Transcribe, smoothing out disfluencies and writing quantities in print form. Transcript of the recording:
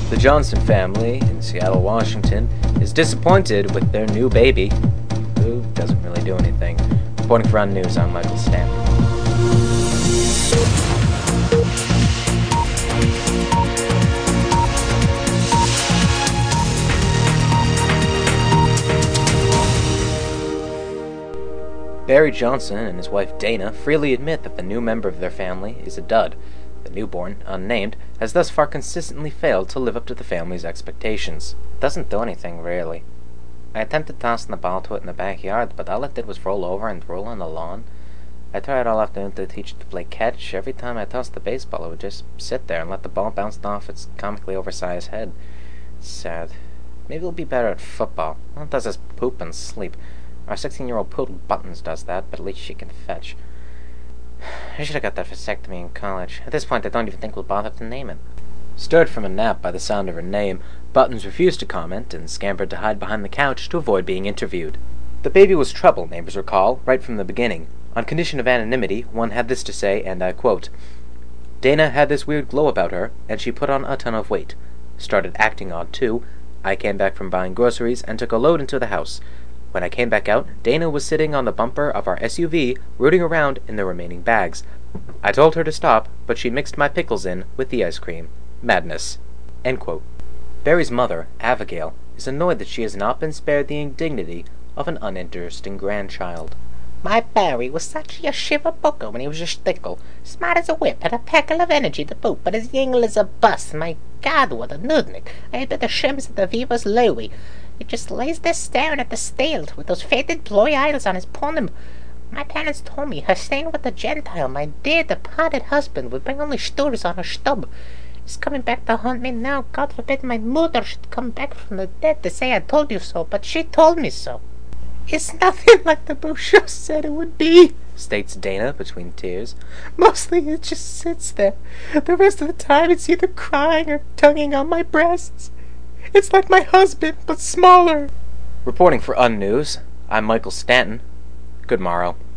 The Johnson family in Seattle, Washington, is disappointed with their new baby, who doesn't really do anything. Reporting for Unnews, I'm Michael Stanton. Barry Johnson and his wife Dana freely admit that the new member of their family is a dud. The newborn, unnamed, has thus far consistently failed to live up to the family's expectations. It doesn't do anything, really. I attempted tossing the ball to it in the backyard, but all it did was roll over and roll on the lawn. I tried all afternoon to teach it to play catch. Every time I tossed the baseball, it would just sit there and let the ball bounce off its comically oversized head. It's sad. Maybe it'll be better at football. All it does is poop and sleep. Our 16-year-old poodle Buttons does that, but at least she can fetch. I should have got that vasectomy in college. At this point, I don't even think we'll bother to name it. Stirred from a nap by the sound of her name, Buttons refused to comment and scampered to hide behind the couch to avoid being interviewed. The baby was trouble, neighbors recall, right from the beginning. On condition of anonymity, one had this to say, and I quote, "Dana had this weird glow about her, and she put on a ton of weight. Started acting odd, too. I came back from buying groceries and took a load into the house. When I came back out, Dana was sitting on the bumper of our SUV, rooting around in the remaining bags. I told her to stop, but she mixed my pickles in with the ice cream. Madness." End quote. Barry's mother, Abigail, is annoyed that she has not been spared the indignity of an uninteresting grandchild. "My Barry was such a shiver booker when he was a stickle. Smart as a whip, had a peckle of energy to boot, but as yingle as a bus. My God, what a nudnik! I had better shims at the Vivas Louis. He just lays there staring at the stale, with those faded ploy idols on his ponim. My parents told me her staying with the Gentile, my dear departed husband, would bring only stories on her stub. He's coming back to haunt me now. God forbid my mother should come back from the dead to say I told you so, but she told me so. It's nothing like the brochure said it would be," states Dana between tears. "Mostly it just sits there. The rest of the time it's either crying or tonguing on my breasts. It's like my husband, but smaller." Reporting for Unnews, I'm Michael Stanton. Good morrow.